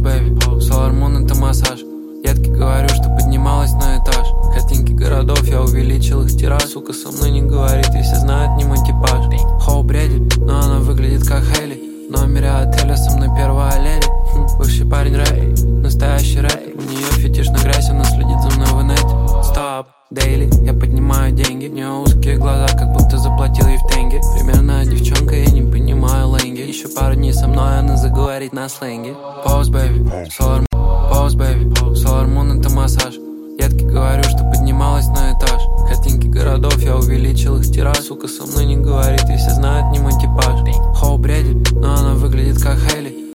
baby, Solar Moon это массаж. Детки говорю, что поднималась на этаж. Картинки городов, я увеличил их тираж. Сука со мной не говорит, и все знают не мой типаж. Хоу бредит, но она выглядит как Хейли. В номере отеля со мной первая леди. Бывший парень рэпер, настоящий рэпер. У нее фетиш на грязь, она следит за мной в инете. Стоп, дейли, я поднимаю деньги. У нее узкие глаза, как будто заплатил ей в тенге. Примерная девчонка, я не понимаю лэнги. Еще пару дней со мной, она заговорит на сленге. Pose, baby, Solar Pose, baby, Solar Moon это массаж. Детки говорю, что поднималась на этаж. Картинки городов, я увеличил их тираж. Сука со мной